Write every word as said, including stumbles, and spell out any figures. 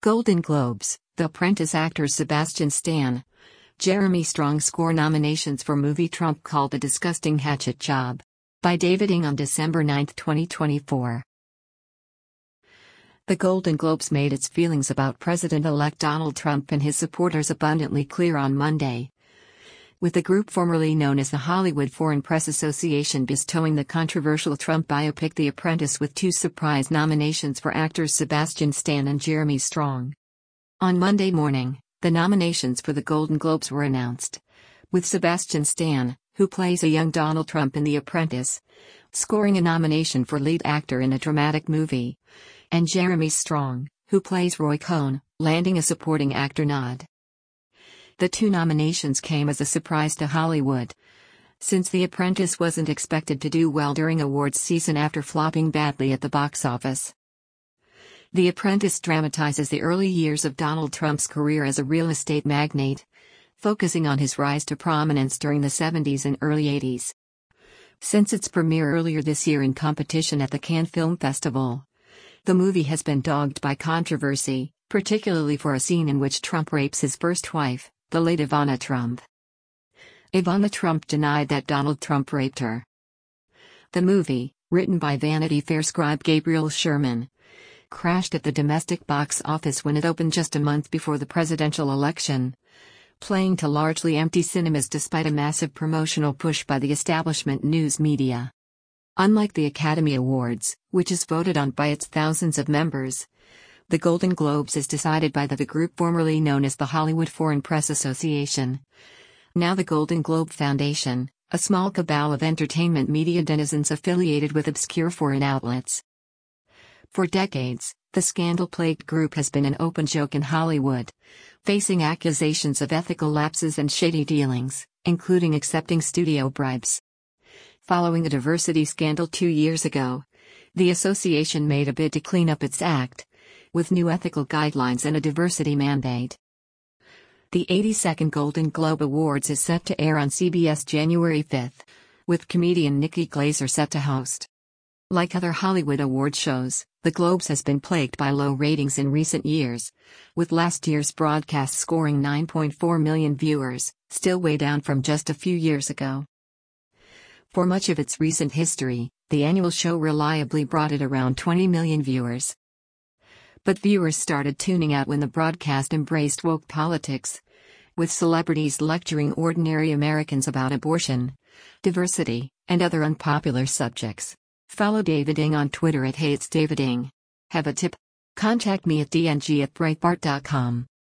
Golden Globes, The Apprentice actors Sebastian Stan, Jeremy Strong score nominations for movie Trump called a disgusting hatchet job. By David Ng on December ninth twenty twenty-four. The Golden Globes made its feelings about President-elect Donald Trump and his supporters abundantly clear on Monday, with the group formerly known as the Hollywood Foreign Press Association bestowing the controversial Trump biopic The Apprentice with two surprise nominations for actors Sebastian Stan and Jeremy Strong. On Monday morning, the nominations for the Golden Globes were announced, with Sebastian Stan, who plays a young Donald Trump in The Apprentice, scoring a nomination for lead actor in a dramatic movie, and Jeremy Strong, who plays Roy Cohn, landing a supporting actor nod. The two nominations came as a surprise to Hollywood, since The Apprentice wasn't expected to do well during awards season after flopping badly at the box office. The Apprentice dramatizes the early years of Donald Trump's career as a real estate magnate, focusing on his rise to prominence during the seventies and early eighties. Since its premiere earlier this year in competition at the Cannes Film Festival, the movie has been dogged by controversy, particularly for a scene in which Trump rapes his first wife, the late Ivana Trump. Ivana Trump denied that Donald Trump raped her. The movie, written by Vanity Fair scribe Gabriel Sherman, crashed at the domestic box office when it opened just a month before the presidential election, playing to largely empty cinemas despite a massive promotional push by the establishment news media. Unlike the Academy Awards, which is voted on by its thousands of members, the Golden Globes is decided by the, the group formerly known as the Hollywood Foreign Press Association, now the Golden Globe Foundation, a small cabal of entertainment media denizens affiliated with obscure foreign outlets. For decades, the scandal-plagued group has been an open joke in Hollywood, facing accusations of ethical lapses and shady dealings, including accepting studio bribes. Following a diversity scandal two years ago, the association made a bid to clean up its act, with new ethical guidelines and a diversity mandate. The eighty-second Golden Globe Awards is set to air on C B S January fifth, with comedian Nikki Glaser set to host. Like other Hollywood award shows, the Globes has been plagued by low ratings in recent years, with last year's broadcast scoring nine point four million viewers, still way down from just a few years ago. For much of its recent history, the annual show reliably brought it around twenty million viewers. But viewers started tuning out when the broadcast embraced woke politics, with celebrities lecturing ordinary Americans about abortion, diversity, and other unpopular subjects. Follow David Ng on Twitter at Hey It's David Ng. Have a tip? Contact me at d n g at breitbart dot com.